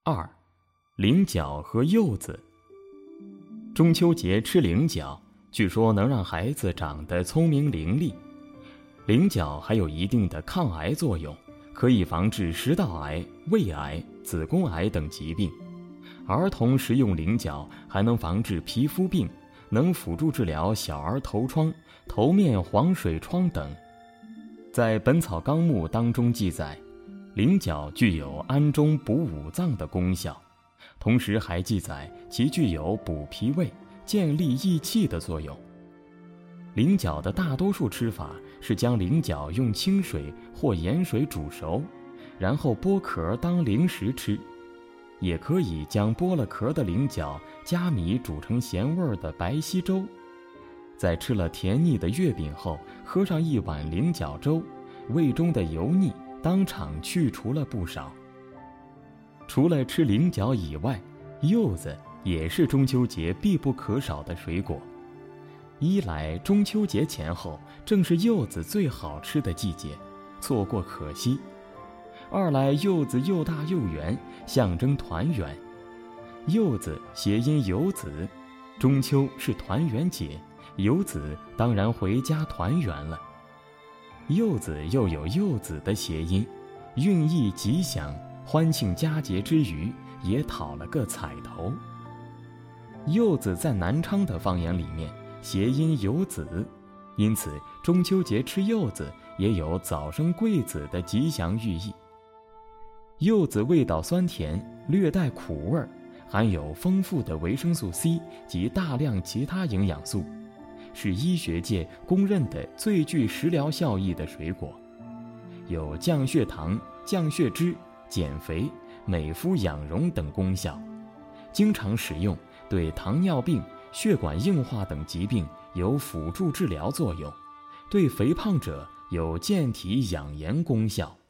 2. 菱角和柚子。中秋节吃菱角，据说能让孩子长得聪明伶俐。菱角还有一定的抗癌作用，可以防治食道癌、胃癌、子宫癌等疾病。儿童食用菱角还能防治皮肤病，能辅助治疗小儿头疮、头面黄水疮等。在《本草纲目》当中记载，菱角具有安中补五脏的功效，同时还记载其具有补脾胃、健力益气的作用。菱角的大多数吃法是将菱角用清水或盐水煮熟，然后剥壳当零食吃，也可以将剥了壳的菱角加米煮成咸味的白稀粥。在吃了甜腻的月饼后，喝上一碗菱角粥，胃中的油腻当场去除了不少。除了吃菱角以外，柚子也是中秋节必不可少的水果。一来中秋节前后正是柚子最好吃的季节，错过可惜；二来柚子又大又圆，象征团圆。柚子谐音游子，中秋是团圆节，游子当然回家团圆了。柚子又有柚子的谐音，寓意吉祥，欢庆佳节之余也讨了个彩头。柚子在南昌的方言里面谐音游子，因此中秋节吃柚子也有早生贵子的吉祥寓意。柚子味道酸甜，略带苦味，含有丰富的维生素 C 及大量其他营养素，是医学界公认的最具食疗效益的水果，有降血糖、降血脂、减肥、美肤养容等功效。经常使用对糖尿病、血管硬化等疾病有辅助治疗作用，对肥胖者有健体养颜功效。